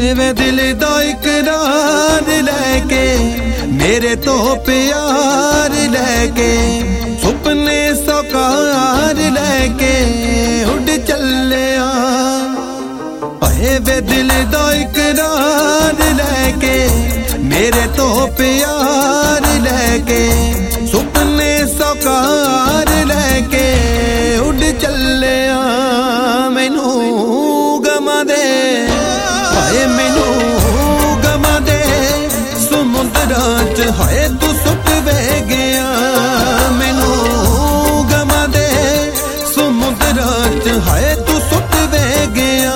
ਵੇ ਦਿਲ ਦਾ ਇਕਰਾਰ ਲੈ ਕੇ ਮੇਰੇ ਤੋਂ ਪਿਆਰ ਲੈ ਕੇ ਸੁਪਨੇ ਸਾਕਾਰ ਲੈ ਕੇ ਉੱਡ ਚੱਲਿਆ ਏ ਵੇ ਦਿਲ ਦਾ ਇਕਰਾਰ ਲੈ ਕੇ ਮੇਰੇ ਤੋਂ ਪਿਆਰ ਲੈ ਕੇ ਸੁਪਨੇ ਸਾਕਾਰ ਲੈ ਕੇ ਉੱਡ ਚੱਲਿਆ ਮੈਨੂੰ ਗਮਾਂ ਦੇ ਹਾਏ ਮੈਨੂੰ ਗਮਾਂ ਦੇ ਸਮੁੰਦਰਾਂ ਚ ਹਾਏ ਤੂੰ ਸੁੱਟ ਵੇ ਗਿਆ ਮੈਨੂੰ ਗਮਾਂ ਦੇ ਸਮੁੰਦਰਾਂ ਚ ਹਾਏ ਤੂੰ ਸੁੱਟ ਵੇ ਗਿਆ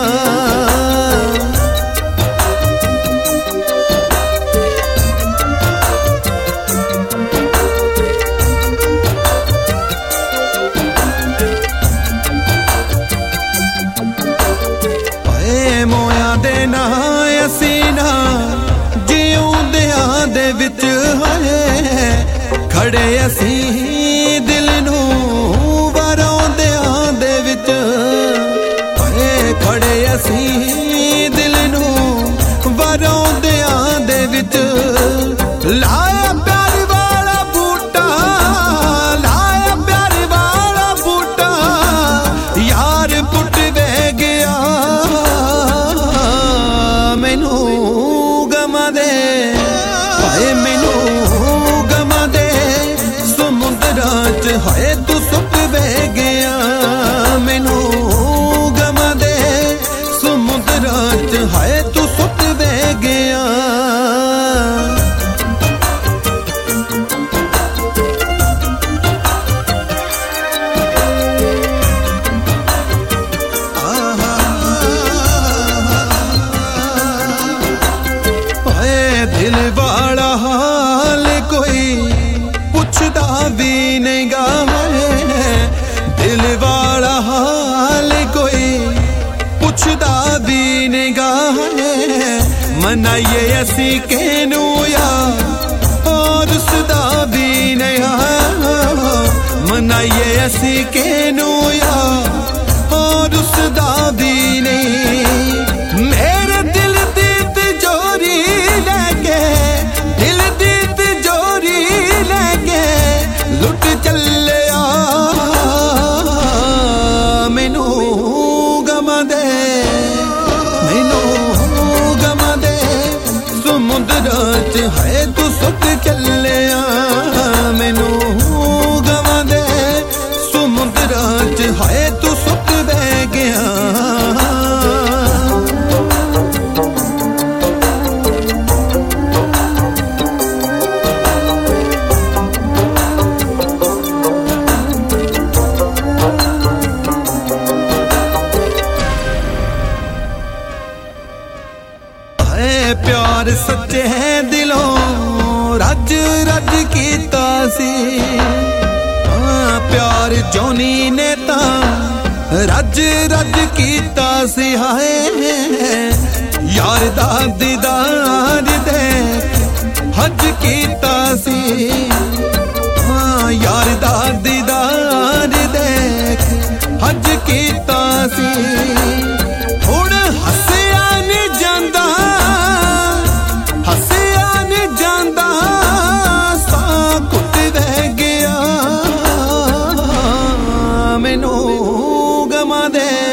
ਮੋਇਆਂ ਦੇ ਨਾ ਅਸੀਂ ਨਾ ਜਿਉਂਦਿਆਂ ਦੇ ਵਿੱਚ ਹਾਏ ਖੜੇ ਅਸੀਂ ਦਿਲ ਨੂੰ ਵਰਾਉਂਦਿਆਂ ਦੇ ਵਿੱਚ ਹਾਏ ਖੜੇ ਅਸੀਂ ਦਿਲ ਨੂੰ ਵਰਾਉਂਦਿਆਂ ਦੇ ਵਿੱਚ ਲਾਇਆ ਪਿਆਰ ਵਾਲਾ ਬੂਟਾ ਲਾਇਆ ਪਿਆਰ ਵਾਲਾ ਬੂਟਾ ਯਾਰ ਪੁੱਟ ਵੇ ਗਿਆ ਮੈਨੂੰ ਗਮਾਂ ਦੇ ਹਾਏ ਮੈਨੂੰ ਗਮਾਂ ਦੇ ਸਮੁੰਦਰਾਂ ਚ ਹਾਏ ਤੂੰ ਸੁੱਟ ਵੇ ਗਿਆ ਮੈਨੂੰ ਗਮਾਂ ਦੇ ਸਮੁੰਦਰਾਂ ਚ ਹਾਏ ਤੂੰ ਸੁੱਟ ਵੇ ਗਿਆ ਦਿਲ ਵਾਲਾ ਹਾਲ ਕੋਈ ਪੁੱਛਦਾ ਵੀ ਨਹੀਂ ਗਾ ਦਿਲ ਵਾਲਾ ਹਾਲ ਕੋਈ ਪੁੱਛਦਾ ਵੀ ਨਹੀਂ ਗਾ ਮਨਾਈਏ ਅਸੀਂ ਕਿਹਨੂੰ ਯਾਰ ਔਰ ਉਸਦਾ ਵੀ ਨਹੀਂ ਮਨਾਈਏ ਅਸੀਂ ਕਿਹਨੂੰ ਯਾਰ ਔਰ ਉਸਦਾ ਵੀ ਨਹੀਂ ਮੇਰੇ ਦਿਲ ਦੀ ਤਿਜੋਰੀ ਲੈ ਕੇ ਦਿਲ ਦੀ ਤਿਜੋਰੀ ਲੈ ਕੇ ਲੁੱਟ ਚੱਲਿਆ ਮੈਨੂੰ ਗਮਾਂ ਦੇ ਮੈਨੂੰ ਗਮਾਂ ਦੇ ਸਮੁੰਦਰਾਂ ਚ ਹਾਏ ਤੂੰ ਸੁੱਟ ਚੱਲਿਆ ਮੈਨੂੰ ਗਮਾਂ ਦੇ ਸਮੁੰਦਰਾਂ ਚ ਹਾਏ ਤੂੰ ਸੁੱਟ ਵੇ ਗਿਆ प्यार सच्चे है दिलों रज रज कीता सी प्यार जोनी ने ता रज रज कीता सी हाय यार दा दीदार दे हज कीता सी यार दा दीदार देख हज कीता सी हुण हसिया नहीं जांदा हसिया नहीं जांदा सा कुट वे गया मैनू गमां दे